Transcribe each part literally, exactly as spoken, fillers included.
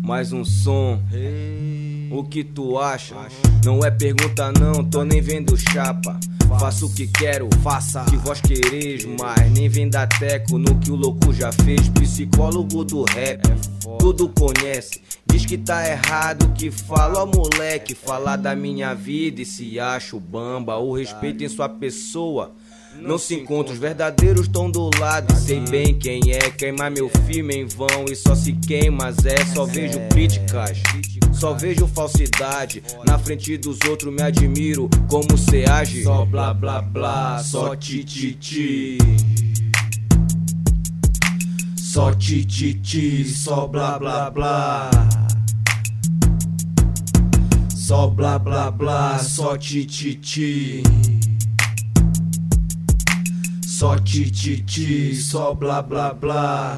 mais um som. O que tu acha? Não é pergunta não, tô nem vendo chapa. Faço o que quero, faça que vós quereis, mas nem vem dar teco no que o louco já fez. Psicólogo do rap, tudo conhece. Diz que tá errado que fala, ó moleque. Falar da minha vida e se acha o bamba. O respeito em sua pessoa não se encontra, os verdadeiros estão do lado. E sei bem quem é, queimar meu filme em vão. E só se queima Zé, só vejo críticas, só vejo falsidade. Na frente dos outros me admiro como cê age. Só blá blá blá, só ti ti ti. Só ti ti ti, só blá blá blá. Só blá blá blá, só ti ti ti. Só ti ti ti, só blá blá blá.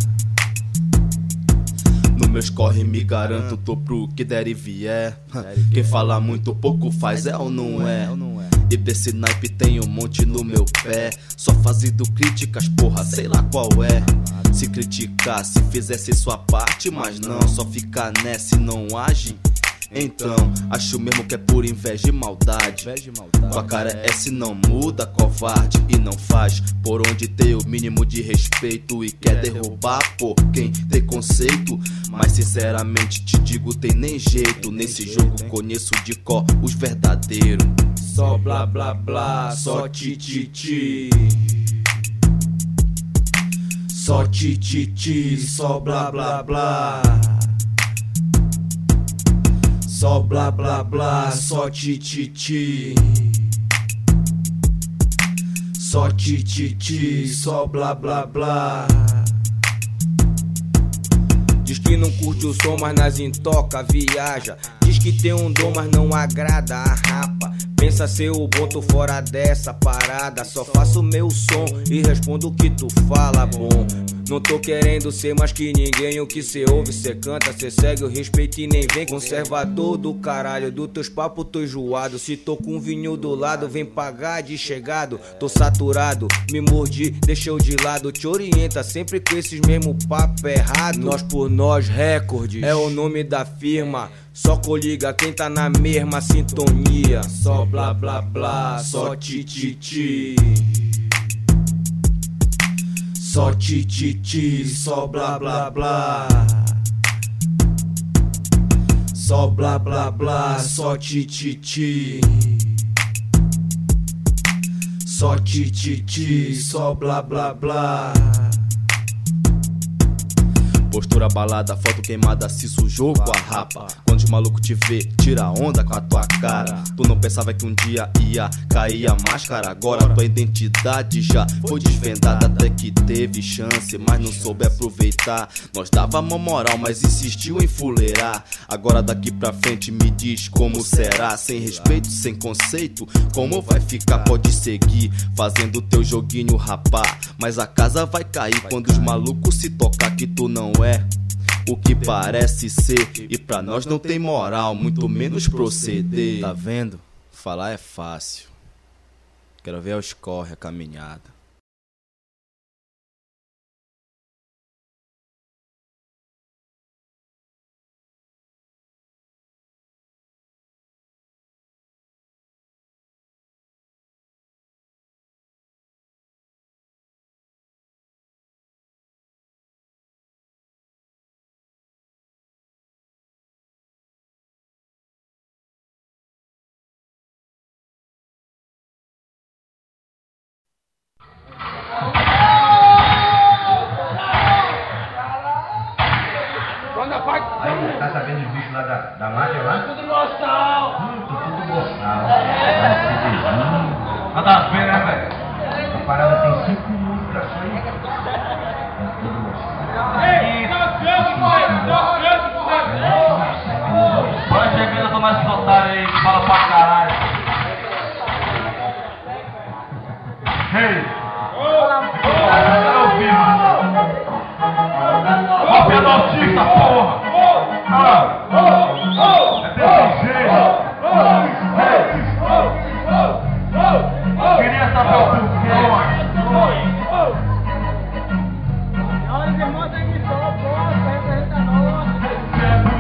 No meus corre me garanto, tô pro que der e vier. Quem fala muito pouco faz, é ou não é? E desse naipe tem um monte no meu pé. Só fazendo críticas, porra, sei lá qual é. Se criticar, se fizesse sua parte, mas não, só ficar nessa e não age. Então, acho mesmo que é por inveja e maldade. Tua cara é se não muda, covarde, e não faz por onde ter o mínimo de respeito. E quer derrubar por quem tem conceito. Mas sinceramente te digo, tem nem jeito. Nesse jogo conheço de cor os verdadeiros. Só blá blá blá, só ti ti ti. Só ti ti ti, só blá blá blá. Só blá blá blá, só ti ti ti. Só ti ti ti, só blá blá blá. Diz que não curte o som, mas nas intoca viaja. Diz que tem um dom, mas não agrada a rapa. Pensa ser o bom, tô fora dessa parada. Só faço meu som e respondo o que tu fala, bom. Não tô querendo ser mais que ninguém. O que cê ouve, cê canta, cê segue o respeito e nem vem. Conservador do caralho, do teus papos tô enjoado. Se tô com vinho do lado, vem pagar de chegado. Tô saturado, me mordi, deixou de lado. Te orienta sempre com esses mesmo papo errado. Nós por nós recordes é o nome da firma. Só coliga quem tá na mesma sintonia. Só blá blá blá, só ti ti ti. Só ti ti ti, só blá blá blá. Só blá blá blá, só ti ti ti. Só ti ti ti, só blá blá blá. Postura balada, foto queimada, se sujou com a rapa. Quando os malucos te vê, tira onda com a tua cara. Tu não pensava que um dia ia cair a máscara. Agora tua identidade já foi desvendada. Até que teve chance, mas não soube aproveitar. Nós dava mó moral, mas insistiu em fuleirar. Agora daqui pra frente me diz como será. Sem respeito, sem conceito, como vai ficar? Pode seguir fazendo teu joguinho rapar, mas a casa vai cair quando os malucos se tocar que tu não é o que parece ser. E pra nós não tem moral, muito menos proceder. Tá vendo? Falar é fácil. Quero ver aos corre a caminhada. Aí, tá sabendo os bichos lá da, da máfia lá? Tudo boçal! Hum, tudo boçal. Nada a ver, né, velho? A parada tem cinco músicas só aí. É tudo boçal. Ei, tá vendo, pai? Tá vendo? Bora chegar e tomar esse otário aí que fala pra caralho. Ei! Tá ouvindo? Ó, penaltista, porra! Ah! É desse jeito! Queria saber o porquê! Na hora de moto aí de sol, porra, representa nós!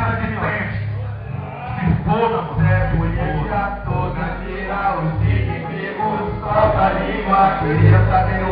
cara de frente. Se foda, mano. É bonita toda, tira os inimigos, solta a língua, criança tem